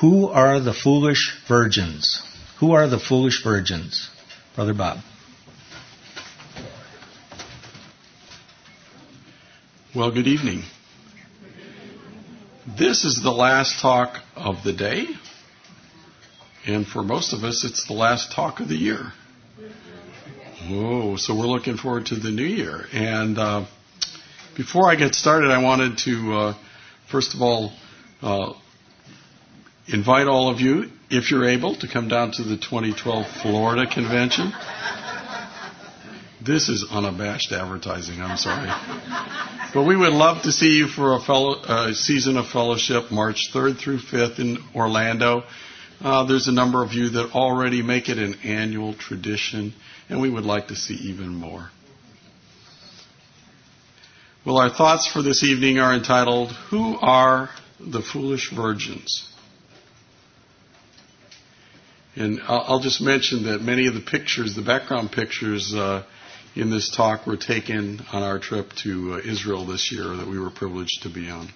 Who are the foolish virgins? Who are the foolish virgins? Brother Bob. Well, good evening. This is the last talk of the day, and for most of us, it's the last talk of the year. Whoa, so we're looking forward to the new year. And before I get started, I wanted to, first of all, invite all of you, if you're able, to come down to the 2012 Florida Convention. This is unabashed advertising, I'm sorry. But we would love to see you for a season of fellowship, March 3rd through 5th in Orlando. There's a number of you that already make it an annual tradition, and we would like to see even more. Well, our thoughts for this evening are entitled, Who are the Foolish Virgins? And I'll just mention that many of the pictures, the background pictures in this talk were taken on our trip to Israel this year that we were privileged to be on.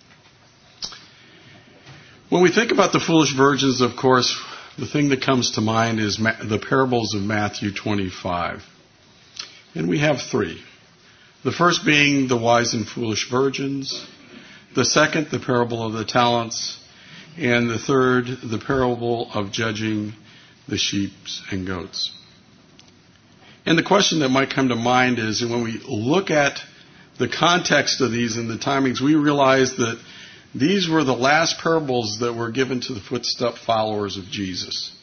When we think about the foolish virgins, of course, the thing that comes to mind is the parables of Matthew 25. And we have three. The first being the wise and foolish virgins. The second, the parable of the talents. And the third, the parable of judging the sheep and goats. And the question that might come to mind is, when we look at the context of these and the timings, we realize that these were the last parables that were given to the footstep followers of Jesus.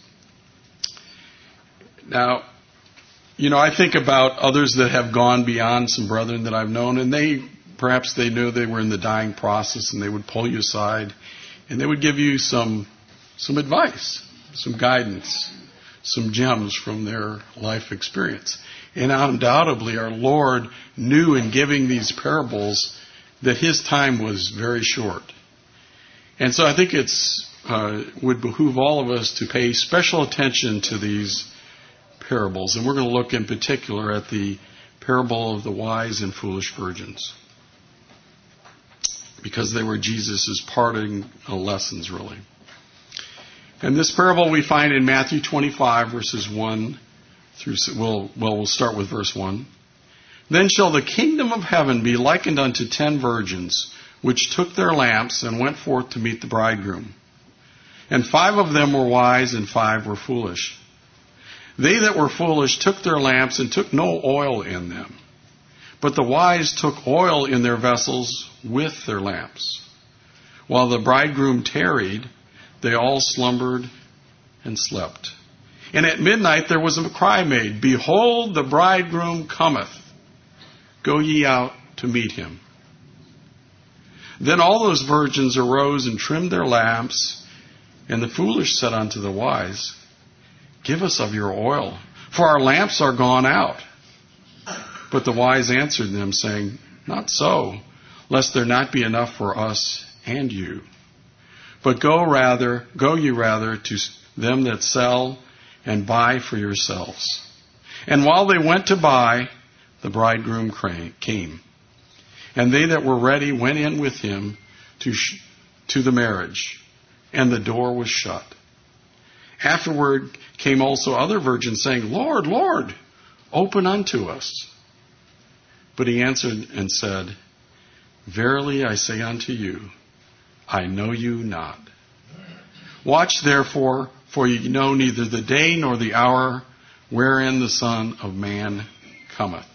Now, I think about others that have gone beyond, some brethren that I've known, and perhaps they knew they were in the dying process, and they would pull you aside, and they would give you some advice, some guidance, some gems from their life experience. And undoubtedly, our Lord knew in giving these parables that His time was very short. And so I think it's would behoove all of us to pay special attention to these parables. And we're going to look in particular at the parable of the wise and foolish virgins, because they were Jesus' parting lessons, really. And this parable we find in Matthew 25, verses 1 through, we'll start with verse 1. Then shall the kingdom of heaven be likened unto 10 virgins, which took their lamps and went forth to meet the bridegroom. And 5 of them were wise, and 5 were foolish. They that were foolish took their lamps and took no oil in them. But the wise took oil in their vessels with their lamps. While the bridegroom tarried, they all slumbered and slept. And at midnight there was a cry made, Behold, the bridegroom cometh. Go ye out to meet him. Then all those virgins arose and trimmed their lamps. And the foolish said unto the wise, Give us of your oil, for our lamps are gone out. But the wise answered them, saying, Not so, lest there not be enough for us and you. But go ye rather to them that sell, and buy for yourselves. And while they went to buy, the bridegroom came. And they that were ready went in with him to the marriage, and the door was shut. Afterward came also other virgins, saying, Lord, Lord, open unto us. But he answered and said, Verily I say unto you, I know you not. Watch therefore, for ye know neither the day nor the hour wherein the Son of Man cometh.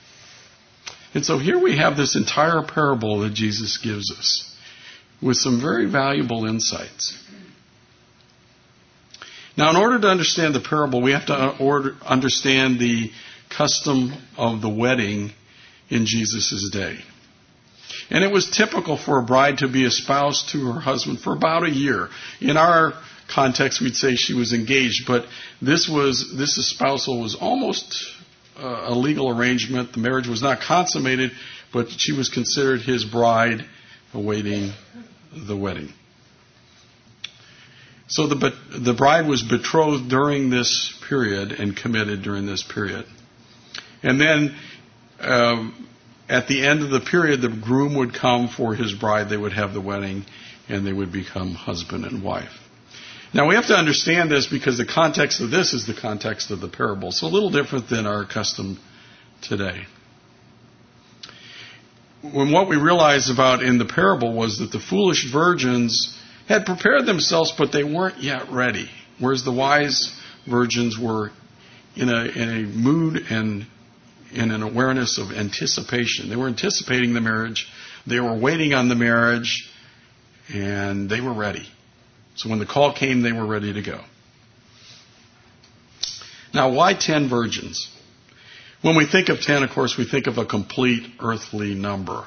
And so here we have this entire parable that Jesus gives us with some very valuable insights. Now, in order to understand the parable, we have to understand the custom of the wedding in Jesus' day. And it was typical for a bride to be espoused to her husband for about a year. In our context, we'd say she was engaged, but this espousal was almost a legal arrangement. The marriage was not consummated, but she was considered his bride awaiting the wedding. So the bride was betrothed during this period and committed during this period. And then at the end of the period, the groom would come for his bride. They would have the wedding, and they would become husband and wife. Now we have to understand this because the context of this is the context of the parable. So a little different than our custom today. When what we realized about in the parable was that the foolish virgins had prepared themselves, but they weren't yet ready. Whereas the wise virgins were in a mood and in an awareness of anticipation. They were anticipating the marriage. They were waiting on the marriage, and they were ready. So when the call came, they were ready to go. Now, why 10 virgins? When we think of 10, of course, we think of a complete earthly number.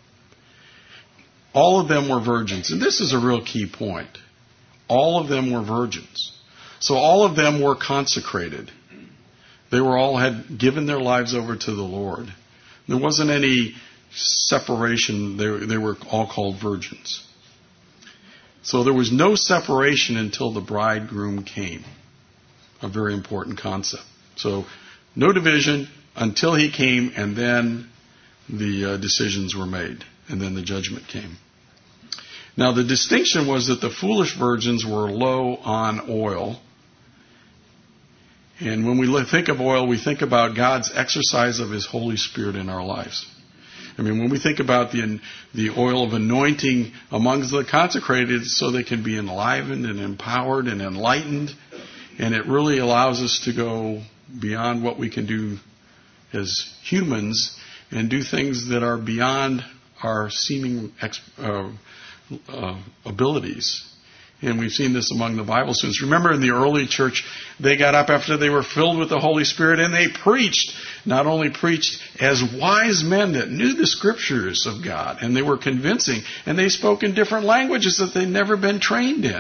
All of them were virgins. And this is a real key point. All of them were virgins. So all of them were consecrated. They were all had given their lives over to the Lord. There wasn't any separation. They were all called virgins. So there was no separation until the bridegroom came. A very important concept. So no division until he came, and then the decisions were made, and then the judgment came. Now the distinction was that the foolish virgins were low on oil. And when we think of oil, we think about God's exercise of His Holy Spirit in our lives. I mean, when we think about the oil of anointing amongst the consecrated, so they can be enlivened and empowered and enlightened, and it really allows us to go beyond what we can do as humans and do things that are beyond our seeming abilities. And we've seen this among the Bible students. Remember in the early church, they got up after they were filled with the Holy Spirit and they preached. Not only preached as wise men that knew the scriptures of God, and they were convincing, and they spoke in different languages that they'd never been trained in.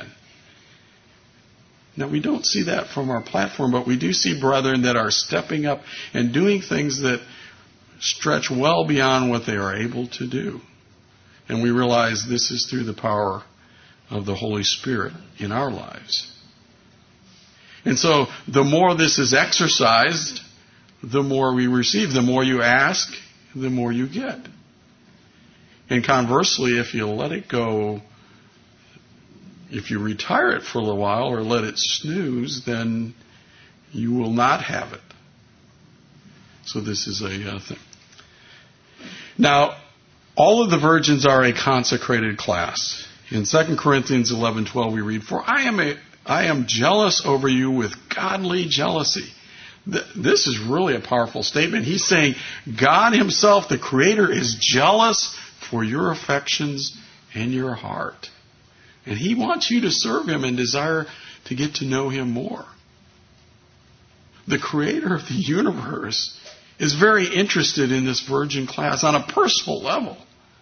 Now we don't see that from our platform, but we do see brethren that are stepping up and doing things that stretch well beyond what they are able to do. And we realize this is through the power of the Holy Spirit in our lives. And so the more this is exercised, the more we receive. The more you ask, the more you get. And conversely, if you let it go, if you retire it for a little while or let it snooze, then you will not have it. So this is a thing. Now, all of the virgins are a consecrated class. In 2 Corinthians 11:12 we read, "For I am jealous over you with godly jealousy." This is really a powerful statement. He's saying God Himself, the Creator, is jealous for your affections and your heart. And He wants you to serve Him and desire to get to know Him more. The Creator of the universe is very interested in this virgin class on a personal level.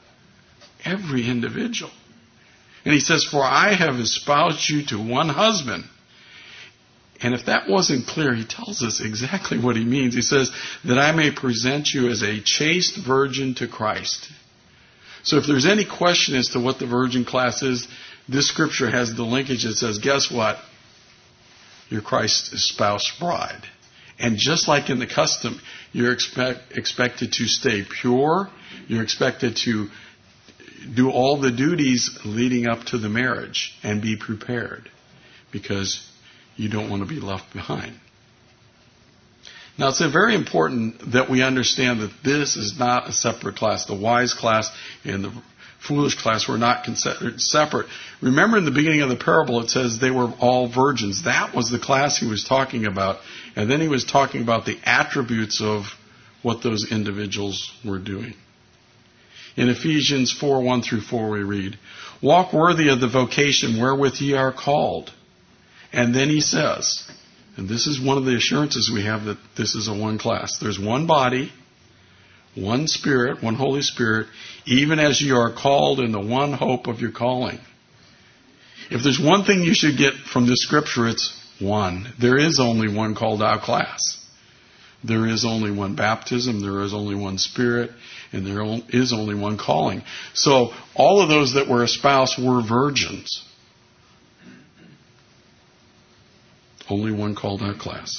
Every individual. And He says, "For I have espoused you to one husband." And if that wasn't clear, He tells us exactly what He means. He says, "that I may present you as a chaste virgin to Christ." So if there's any question as to what the virgin class is, this scripture has the linkage that says, guess what? You're Christ's espoused bride. And just like in the custom, you're expected to stay pure. You're expected to do all the duties leading up to the marriage and be prepared, because you don't want to be left behind. Now, it's very important that we understand that this is not a separate class. The wise class and the foolish class were not considered separate. Remember in the beginning of the parable, it says they were all virgins. That was the class He was talking about. And then He was talking about the attributes of what those individuals were doing. In Ephesians 4:1-4 we read, "Walk worthy of the vocation wherewith ye are called." And then He says, and this is one of the assurances we have that this is a one class. There's one body, one Spirit, one Holy Spirit, even as you are called in the one hope of your calling. If there's one thing you should get from this scripture, it's one. There is only one called out class. There is only one baptism, there is only one Spirit, and there is only one calling. So all of those that were espoused were virgins. Only one called out class.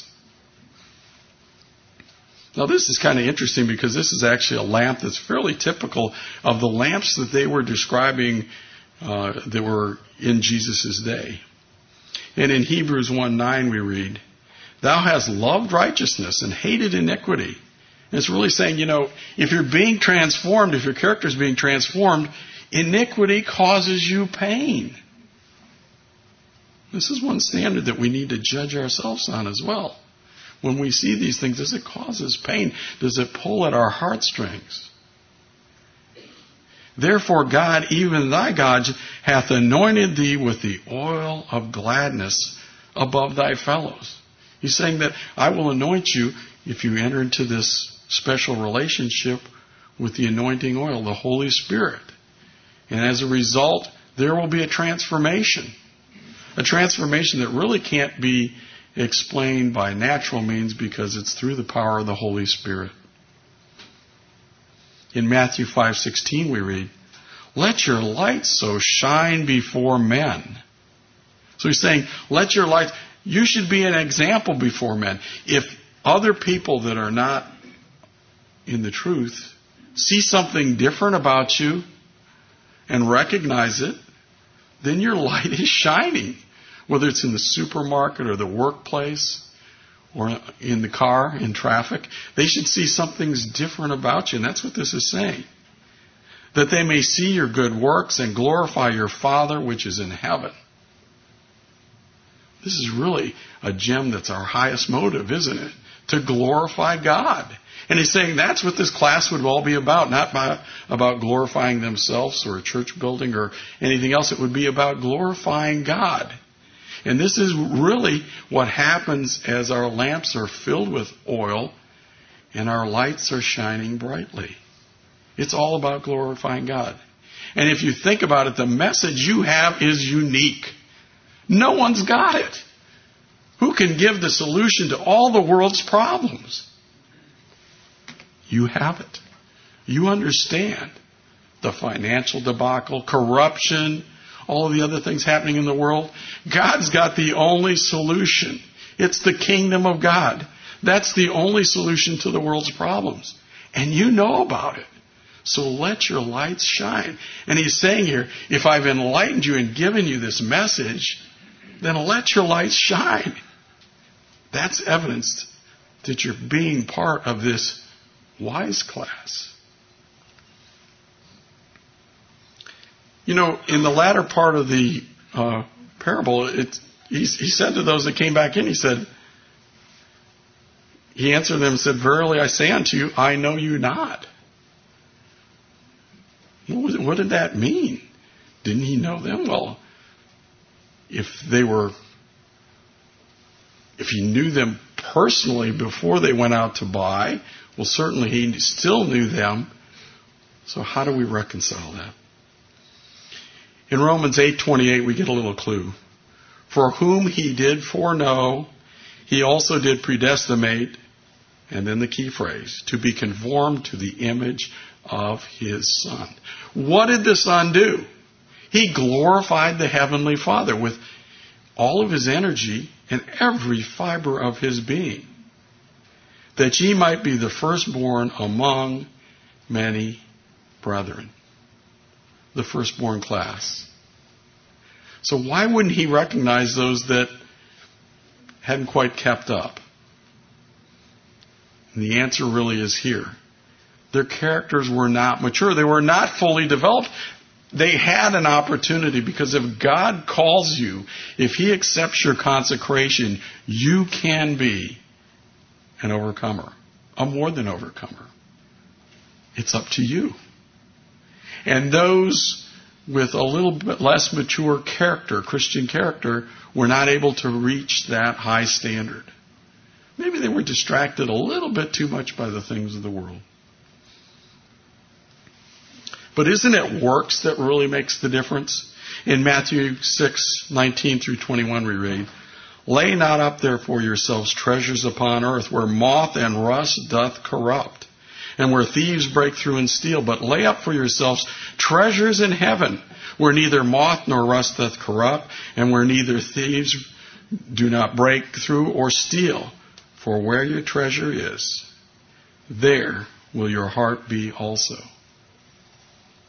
Now this is kind of interesting because this is actually a lamp that's fairly typical of the lamps that they were describing that were in Jesus' day. And in Hebrews 1:9 we read, thou hast loved righteousness and hated iniquity. And it's really saying, if you're being transformed, if your character is being transformed, iniquity causes you pain. This is one standard that we need to judge ourselves on as well. When we see these things, does it cause us pain? Does it pull at our heartstrings? Therefore God, even thy God, hath anointed thee with the oil of gladness above thy fellows. He's saying that I will anoint you if you enter into this special relationship with the anointing oil, the Holy Spirit. And as a result, there will be a transformation. A transformation that really can't be explained by natural means because it's through the power of the Holy Spirit. In Matthew 5:16 we read, let your light so shine before men. So he's saying, let your light, you should be an example before men. If other people that are not in the truth see something different about you and recognize it, then your light is shining. Whether it's in the supermarket or the workplace or in the car, in traffic, they should see something's different about you. And that's what this is saying. That they may see your good works and glorify your Father which is in heaven. This is really a gem that's our highest motive, isn't it? To glorify God. And he's saying that's what this class would all be about. Not about glorifying themselves or a church building or anything else. It would be about glorifying God. And this is really what happens as our lamps are filled with oil and our lights are shining brightly. It's all about glorifying God. And if you think about it, the message you have is unique. No one's got it. Who can give the solution to all the world's problems? You have it. You understand the financial debacle, corruption, all of the other things happening in the world. God's got the only solution. It's the kingdom of God. That's the only solution to the world's problems. And you know about it. So let your lights shine. And he's saying here, if I've enlightened you and given you this message, then let your lights shine. That's evidence that you're being part of this wise class. In the latter part of the parable, he said to those that came back in, he answered them and said, verily I say unto you, I know you not. What did that mean? Didn't he know them? Well, if he knew them personally before they went out to buy, well, certainly he still knew them. So how do we reconcile that? In Romans 8:28, we get a little clue. For whom he did foreknow, he also did predestinate, and then the key phrase, to be conformed to the image of his Son. What did the Son do? He glorified the Heavenly Father with all of his energy and every fiber of his being, that ye might be the firstborn among many brethren. The firstborn class. So why wouldn't he recognize those that hadn't quite kept up? And the answer really is here. Their characters were not mature. They were not fully developed. They had an opportunity, because if God calls you, if he accepts your consecration, you can be an overcomer, a more than overcomer. It's up to you. And those with a little bit less mature character, Christian character, were not able to reach that high standard. Maybe they were distracted a little bit too much by the things of the world. But isn't it works that really makes the difference? In Matthew 6:19 through 21 we read, lay not up therefore yourselves treasures upon earth, where moth and rust doth corrupt, and where thieves break through and steal. But lay up for yourselves treasures in heaven, where neither moth nor rust doth corrupt, and where neither thieves do not break through or steal. For where your treasure is, there will your heart be also.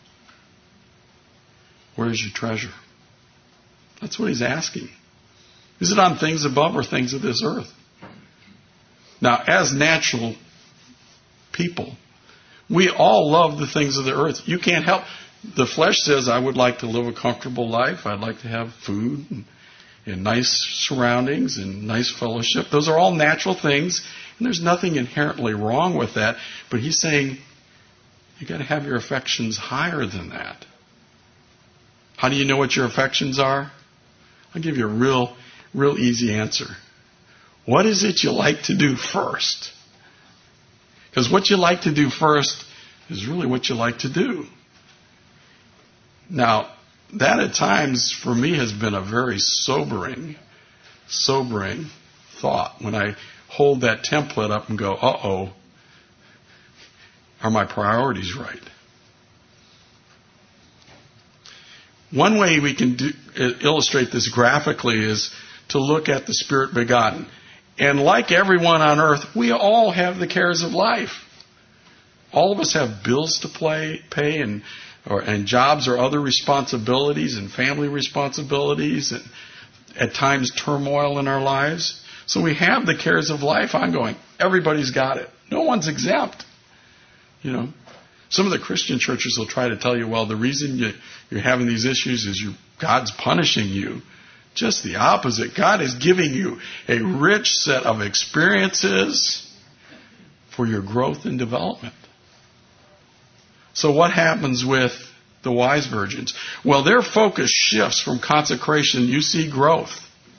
Where's your treasure? That's what he's asking. Is it on things above or things of this earth? Now, as natural people, we all love the things of the earth. You can't help. The flesh says, I would like to live a comfortable life. I'd like to have food and nice surroundings and nice fellowship. Those are all natural things, and there's nothing inherently wrong with that. But he's saying, you've got to have your affections higher than that. How do you know what your affections are? I'll give you a real easy answer. What is it you like to do first? Because what you like to do first is really what you like to do. Now, that at times for me has been a very sobering thought when I hold that template up and go, uh-oh, are my priorities right? One way we can illustrate this graphically is to look at the Spirit begotten. And like everyone on earth, we all have the cares of life. All of us have bills to pay and jobs or other responsibilities and family responsibilities and at times turmoil in our lives. So we have the cares of life ongoing. Everybody's got it. No one's exempt. You know, some of the Christian churches will try to tell you, well, the reason you're having these issues is God's punishing you. Just the opposite. God is giving you a rich set of experiences for your growth and development. So what happens with the wise virgins? Well, their focus shifts from consecration. You see growth.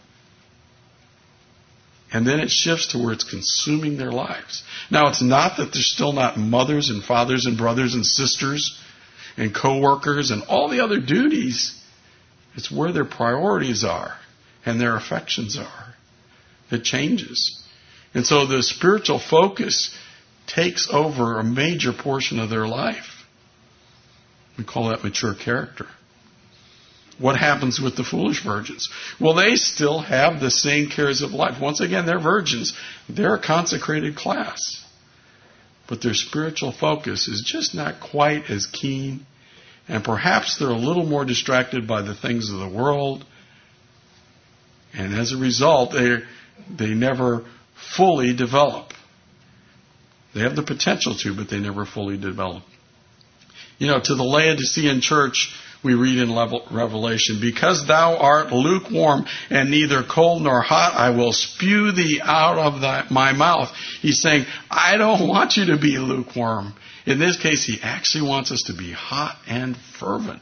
And then it shifts to where it's consuming their lives. Now, it's not that they're still not mothers and fathers and brothers and sisters and co-workers and all the other duties. It's where their priorities are and their affections are. It changes. And so the spiritual focus takes over a major portion of their life. We call that mature character. What happens with the foolish virgins? Well, they still have the same cares of life. Once again, they're virgins. They're a consecrated class. But their spiritual focus is just not quite as keen. And perhaps they're a little more distracted by the things of the world. And as a result, they never fully develop. They have the potential to, but they never fully develop. You know, to the Laodicean church, we read in Revelation, because thou art lukewarm and neither cold nor hot, I will spew thee out of my mouth. He's saying, I don't want you to be lukewarm. In this case, he actually wants us to be hot and fervent.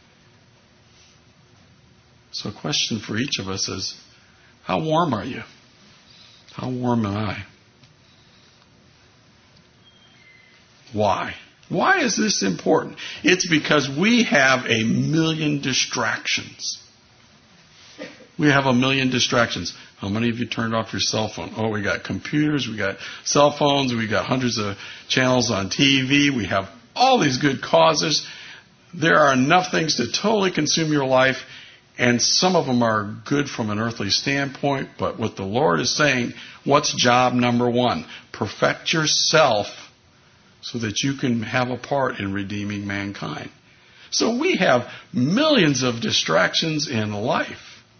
So a question for each of us is, how warm are you? How warm am I? Why? Why is this important? It's because we have a million distractions. We have a million distractions. How many of you turned off your cell phone? Oh, we got computers, we got cell phones, we got hundreds of channels on TV, we have all these good causes. There are enough things to totally consume your life, and some of them are good from an earthly standpoint, but what the Lord is saying, what's job number one? Perfect yourself so that you can have a part in redeeming mankind. So we have millions of distractions in life.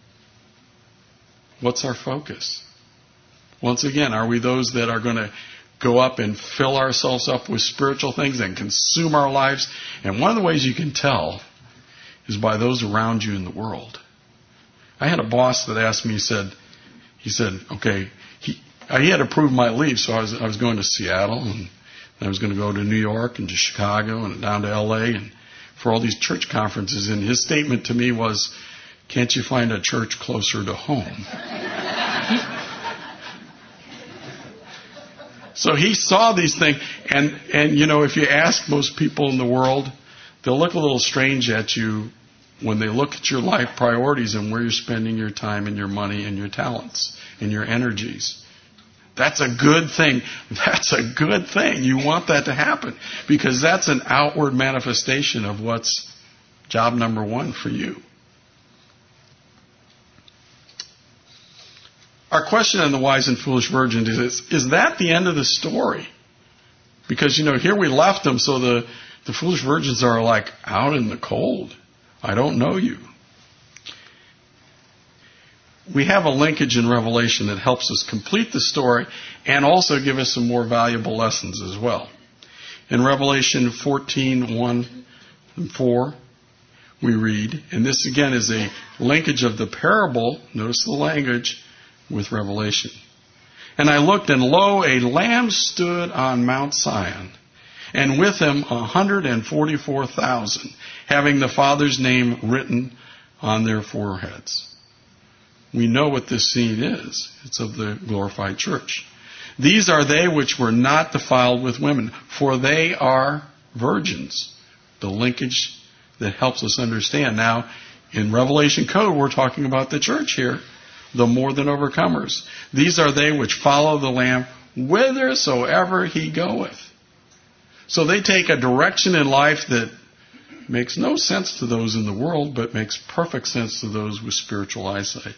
What's our focus? Once again, are we those that are going to go up and fill ourselves up with spiritual things and consume our lives? And one of the ways you can tell is by those around you in the world. I had a boss that asked me, he said, okay, he had approved my leave, so I was going to Seattle, and I was going to go to New York and to Chicago and down to LA and for all these church conferences. And his statement to me was, can't you find a church closer to home? So he saw these things. And you know, if you ask most people in the world, they'll look a little strange at you when they look at your life priorities and where you're spending your time and your money and your talents and your energies. That's a good thing. That's a good thing. You want that to happen because that's an outward manifestation of what's job number one for you. Our question on the wise and foolish virgin is that the end of the story? Because, you know, here we left them, so the foolish virgins are like out in the cold. I don't know you. we have a linkage in Revelation that helps us complete the story and also give us some more valuable lessons as well. In Revelation 14:1 and 4, we read, and this again is a linkage of the parable, notice the language, with Revelation. And I looked, and lo, a lamb stood on Mount Zion, and with him 144,000, having the Father's name written on their foreheads. We know what this scene is. It's of the glorified church. These are they which were not defiled with women, for they are virgins. The linkage that helps us understand. Now, in Revelation code, we're talking about the church here, the more than overcomers. These are they which follow the Lamb whithersoever he goeth. So they take a direction in life that makes no sense to those in the world, but makes perfect sense to those with spiritual eyesight.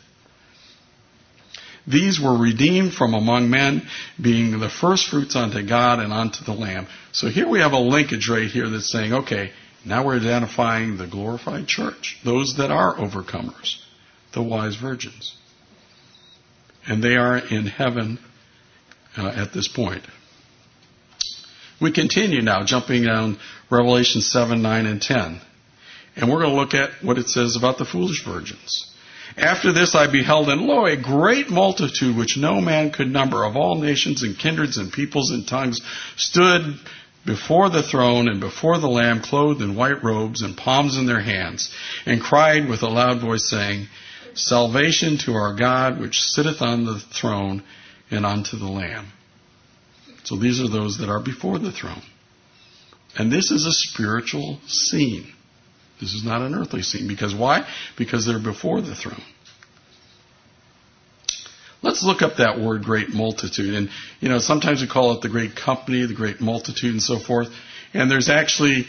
These were redeemed from among men, being the first fruits unto God and unto the Lamb. So here we have a linkage right here that's saying, okay, now we're identifying the glorified church, those that are overcomers, the wise virgins. And they are in heaven at this point. We continue now, jumping down Revelation 7, 9, and 10. And we're going to look at what it says about the foolish virgins. After this I beheld, and lo, a great multitude which no man could number, of all nations and kindreds and peoples and tongues, stood before the throne and before the Lamb, clothed in white robes and palms in their hands, and cried with a loud voice, saying, Salvation to our God, which sitteth on the throne, and unto the Lamb. So these are those that are before the throne. And this is a spiritual scene. This is not an earthly scene. Because why? Because they're before the throne. Let's look up that word, great multitude. And, sometimes we call it the great company, the great multitude, and so forth. And there's actually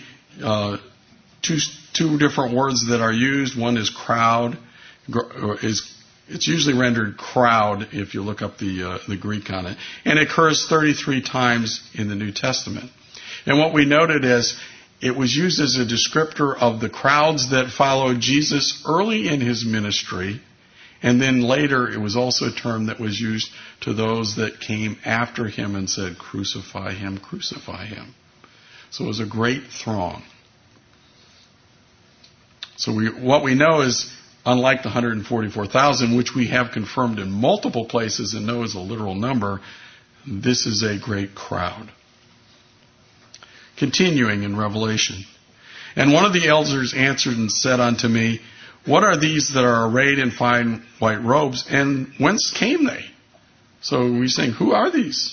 two different words that are used. One is crowd. It's usually rendered crowd if you look up the Greek on it. And it occurs 33 times in the New Testament. And what we noted is it was used as a descriptor of the crowds that followed Jesus early in his ministry. And then later it was also a term that was used to those that came after him and said, crucify him, crucify him. So it was a great throng. So what we know is, unlike the 144,000, which we have confirmed in multiple places and know is a literal number, this is a great crowd. Continuing in Revelation. And one of the elders answered and said unto me, What are these that are arrayed in fine white robes, and whence came they? So we're saying, who are these?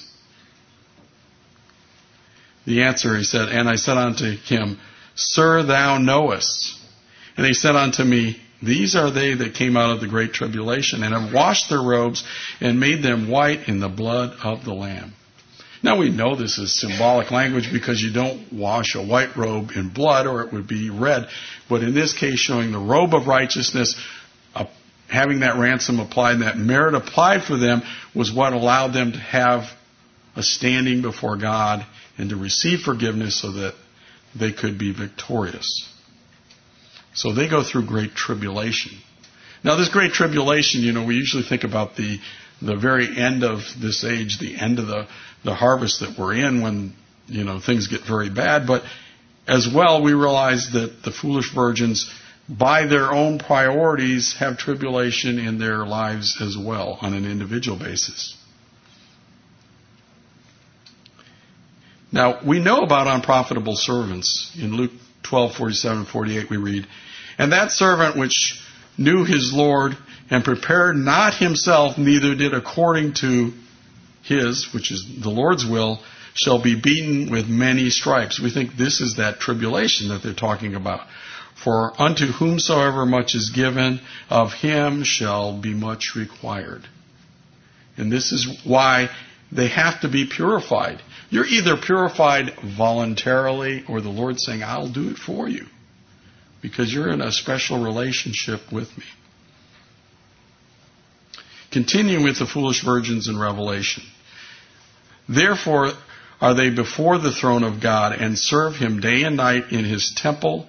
The answer, he said, and I said unto him, Sir, thou knowest. And he said unto me, These are they that came out of the great tribulation, and have washed their robes, and made them white in the blood of the Lamb. Now we know this is symbolic language because you don't wash a white robe in blood or it would be red. But in this case, showing the robe of righteousness, having that ransom applied, and that merit applied for them was what allowed them to have a standing before God and to receive forgiveness so that they could be victorious. So they go through great tribulation. Now this great tribulation, we usually think about the very end of this age, the end of the harvest that we're in when, things get very bad. But as well, we realize that the foolish virgins, by their own priorities, have tribulation in their lives as well on an individual basis. Now, we know about unprofitable servants. In Luke 12:47-48 we read, And that servant which knew his Lord and prepared not himself, neither did according to his, which is the Lord's will, shall be beaten with many stripes. We think this is that tribulation that they're talking about. For unto whomsoever much is given, of him shall be much required. And this is why they have to be purified. You're either purified voluntarily or the Lord's saying, I'll do it for you. Because you're in a special relationship with me. Continuing with the foolish virgins in Revelation. Therefore are they before the throne of God and serve him day and night in his temple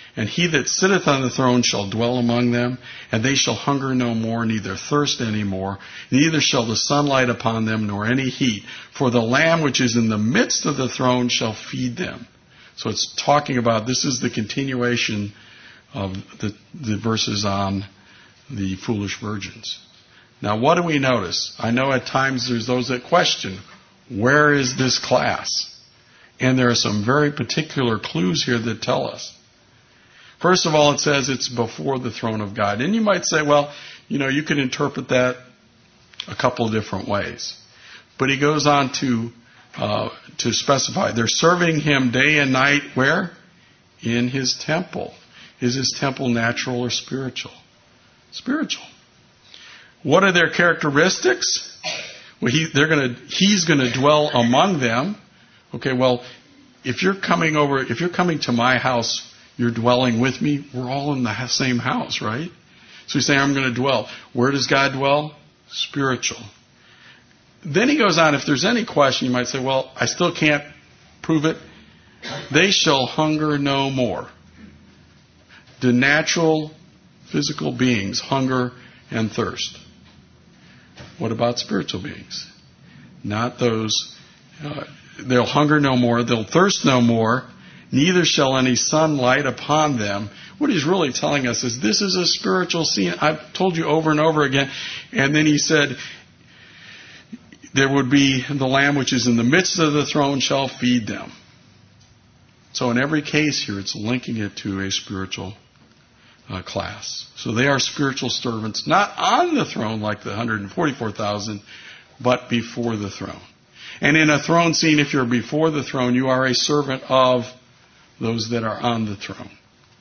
And he that sitteth on the throne shall dwell among them, and they shall hunger no more, neither thirst any more, neither shall the sun light upon them, nor any heat. For the Lamb which is in the midst of the throne shall feed them. So it's talking about, this is the continuation of the verses on the foolish virgins. Now what do we notice? I know at times there's those that question, where is this class? And there are some very particular clues here that tell us. First of all, it says it's before the throne of God. And you might say, well, you could interpret that a couple of different ways. But he goes on to specify, they're serving him day and night, where? In his temple. Is his temple natural or spiritual? Spiritual. What are their characteristics? Well, he's going to dwell among them. Okay, well, if you're coming to my house, you're dwelling with me, we're all in the same house, right? So he's saying, I'm going to dwell. Where does God dwell? Spiritual. Then he goes on, if there's any question, you might say, well, I still can't prove it. They shall hunger no more. The natural, physical beings hunger and thirst. What about spiritual beings? Not those. They'll hunger no more. They'll thirst no more. Neither shall any sun light upon them. What he's really telling us is this is a spiritual scene. I've told you over and over again. And then he said, there would be the Lamb which is in the midst of the throne shall feed them. So in every case here, it's linking it to a spiritual class. So they are spiritual servants, not on the throne like the 144,000, but before the throne. And in a throne scene, if you're before the throne, you are a servant of those that are on the throne.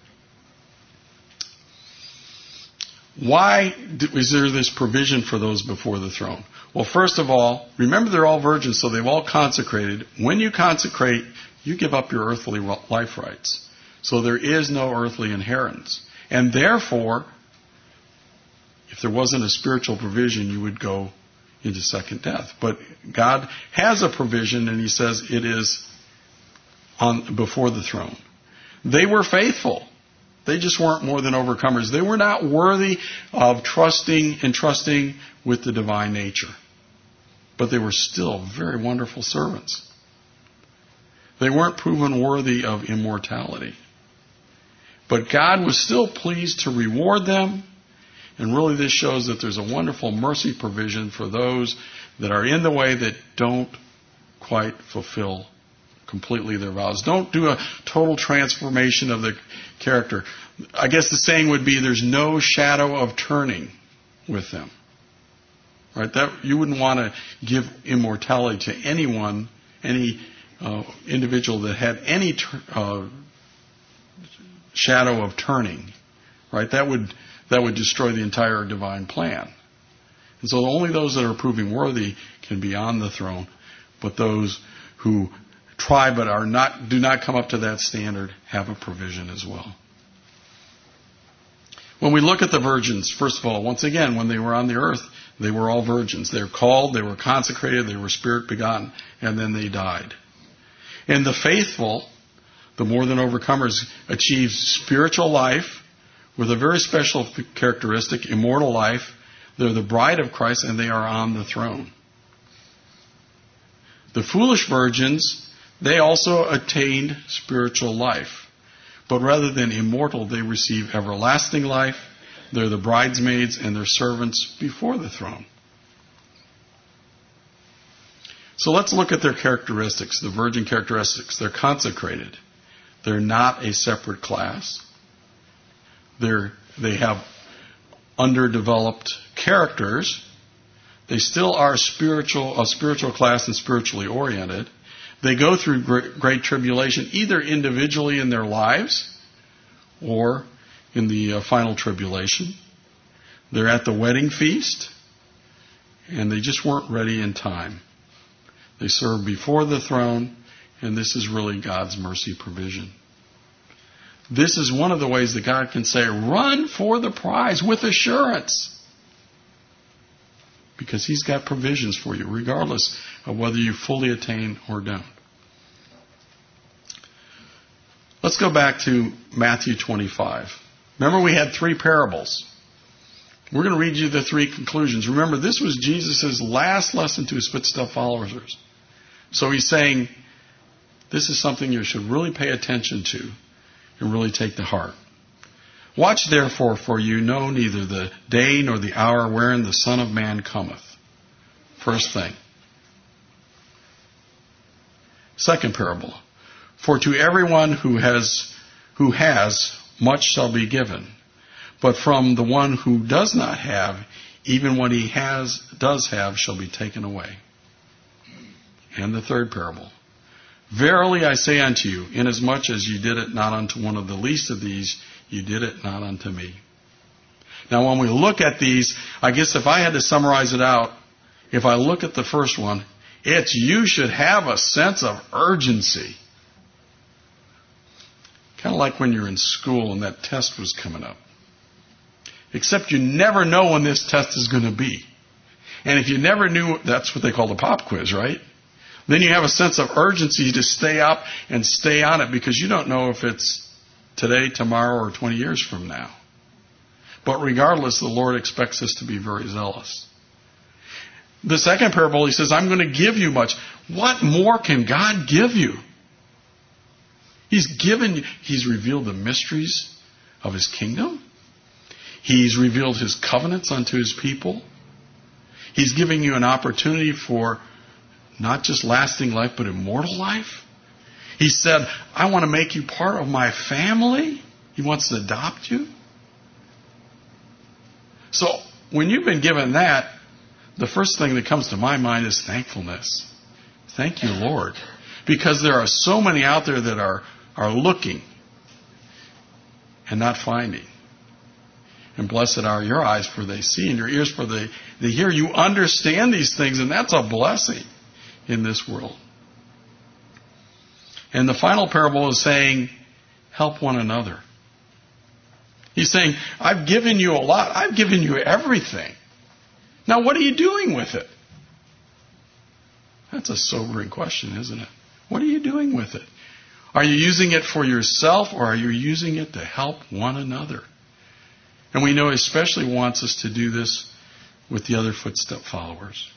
Why is there this provision for those before the throne? Well, first of all, remember they're all virgins, so they've all consecrated. When you consecrate, you give up your earthly life rights. So there is no earthly inheritance. And therefore, if there wasn't a spiritual provision, you would go into second death. But God has a provision, and he says it is before the throne. They were faithful. They just weren't more than overcomers. They were not worthy of trusting with the divine nature. But they were still very wonderful servants. They weren't proven worthy of immortality. But God was still pleased to reward them. And really this shows that there's a wonderful mercy provision for those that are in the way that don't quite fulfill completely their vows. Don't do a total transformation of the character. I guess the saying would be there's no shadow of turning with them. Right? That you wouldn't want to give immortality to anyone, any individual that had any shadow of turning. Right? That would destroy the entire divine plan. And so only those that are proving worthy can be on the throne, but those who try but do not come up to that standard have a provision as well. When we look at the virgins, first of all, once again, when they were on the earth, they were all virgins. They were called, they were consecrated, they were spirit begotten, and then they died. And the faithful, the more than overcomers, achieve spiritual life with a very special characteristic, immortal life. They're the bride of Christ, and they are on the throne. The foolish virgins, they also attained spiritual life. But rather than immortal, they receive everlasting life. They're the bridesmaids and they're servants before the throne. So let's look at their characteristics, the virgin characteristics. They're consecrated. They're not a separate class. They have underdeveloped characters. They still are a spiritual class and spiritually oriented. They go through great tribulation, either individually in their lives or in the final tribulation. They're at the wedding feast, and they just weren't ready in time. They serve before the throne, and this is really God's mercy provision. This is one of the ways that God can say, run for the prize with assurance. Because He's got provisions for you, regardless of whether you fully attain or don't. Let's let's go back to Matthew 25. Remember, we had 3 parables. We're going to read you the 3 conclusions. Remember, this was Jesus' last lesson to his footstep followers. So he's saying, this is something you should really pay attention to and really take to heart. Watch therefore, for you know neither the day nor the hour wherein the Son of Man cometh. First thing. Second parable. For to everyone who has much shall be given, but from the one who does not have, even what he does have shall be taken away. And the third parable. Verily I say unto you, inasmuch as you did it not unto one of the least of these, you did it not unto me. Now when we look at these, I guess if I had to summarize it out, if I look at the first one, it's you should have a sense of urgency. Kind of like when you're in school and that test was coming up. Except you never know when this test is going to be. And if you never knew, that's what they call the pop quiz, right? Then you have a sense of urgency to stay up and stay on it because you don't know if it's today, tomorrow, or 20 years from now. But regardless, the Lord expects us to be very zealous. The second parable, he says, I'm going to give you much. What more can God give you? He's revealed the mysteries of his kingdom. He's revealed his covenants unto his people. He's giving you an opportunity for not just lasting life, but immortal life. He said, I want to make you part of my family. He wants to adopt you. So when you've been given that, the first thing that comes to my mind is thankfulness. Thank you, Lord. Because there are so many out there that are looking and not finding. And blessed are your eyes for they see and your ears for they hear. You understand these things, and that's a blessing in this world. And the final parable is saying, help one another. He's saying, I've given you a lot. I've given you everything. Now what are you doing with it? That's a sobering question, isn't it? What are you doing with it? Are you using it for yourself, or are you using it to help one another? And we know he especially wants us to do this with the other footstep followers.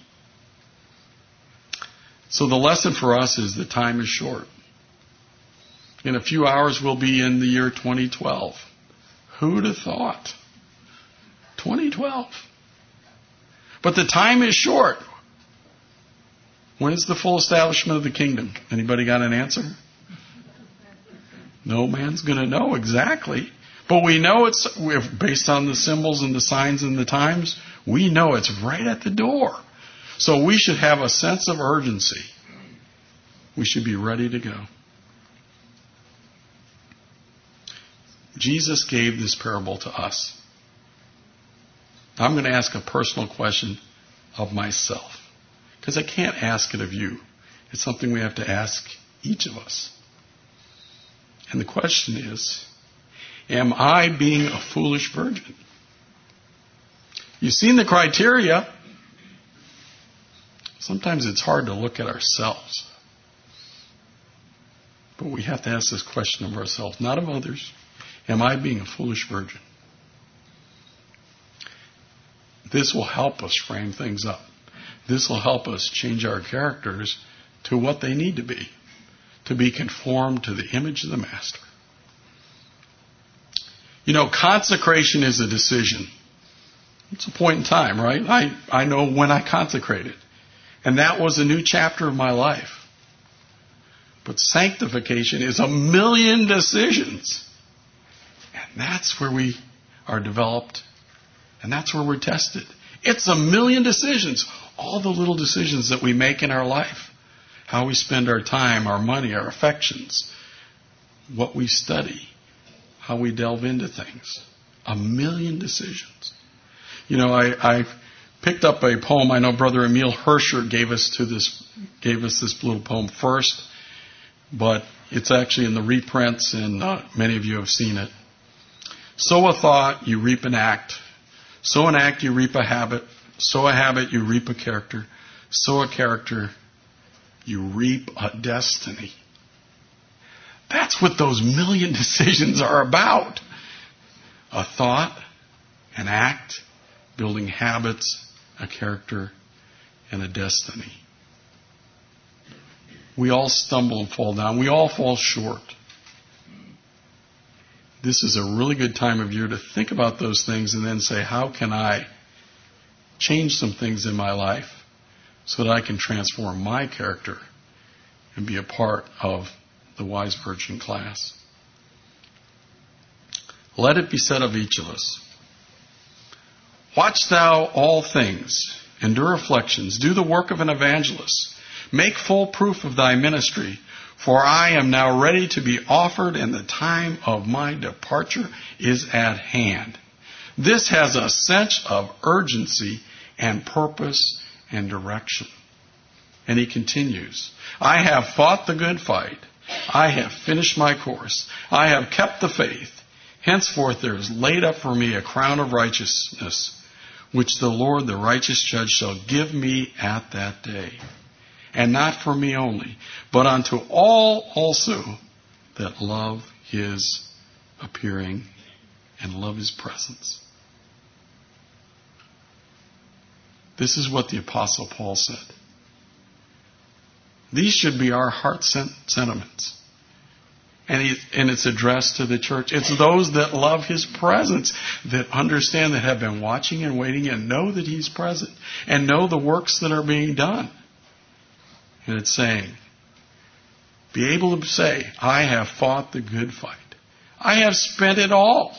So the lesson for us is the time is short. In a few hours we'll be in the year 2012. Who'd have thought? 2012. But the time is short. When is the full establishment of the kingdom? Anybody got an answer? No man's going to know exactly. But we know it's, based on the symbols and the signs and the times, we know it's right at the door. So we should have a sense of urgency. We should be ready to go. Jesus gave this parable to us. I'm going to ask a personal question of myself, because I can't ask it of you. It's something we have to ask each of us. And the question is, am I being a foolish virgin? You've seen the criteria. Sometimes it's hard to look at ourselves. But we have to ask this question of ourselves, not of others. Am I being a foolish virgin? This will help us frame things up. This will help us change our characters to what they need to be conformed to the image of the Master. You know, consecration is a decision. It's a point in time, right? I know when I consecrated. And that was a new chapter of my life. But sanctification is a million decisions. And that's where we are developed. And that's where we're tested. It's a million decisions. All the little decisions that we make in our life. How we spend our time, our money, our affections. What we study. How we delve into things. A million decisions. You know, I picked up a poem. I know Brother Emil Herscher gave us this little poem first. But it's actually in the reprints, and many of you have seen it. Sow a thought, you reap an act. Sow an act, you reap a habit. Sow a habit, you reap a character. Sow a character, you reap a destiny. That's what those million decisions are about. A thought, an act, building habits, a character, and a destiny. We all stumble and fall down. We all fall short. This is a really good time of year to think about those things and then say, how can I change some things in my life so that I can transform my character and be a part of the wise virgin class? Let it be said of each of us, watch thou all things, endure afflictions, do the work of an evangelist, make full proof of thy ministry, for I am now ready to be offered, and the time of my departure is at hand. This has a sense of urgency and purpose and direction. And he continues, I have fought the good fight. I have finished my course. I have kept the faith. Henceforth there is laid up for me a crown of righteousness, which the Lord, the righteous judge, shall give me at that day. And not for me only, but unto all also that love his appearing and love his presence. This is what the Apostle Paul said. These should be our heart sentiments. And it's addressed to the church. It's those that love his presence, that understand, that have been watching and waiting and know that he's present and know the works that are being done. And it's saying, be able to say, I have fought the good fight. I have spent it all.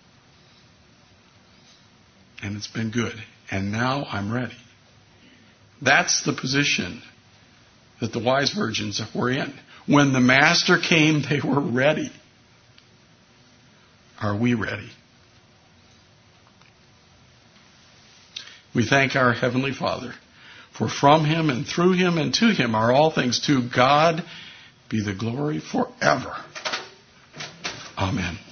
And it's been good. And now I'm ready. That's the position that the wise virgins were in. When the Master came, they were ready. Are we ready? We thank our Heavenly Father, for from him and through him and to him are all things. To God be the glory forever. Amen.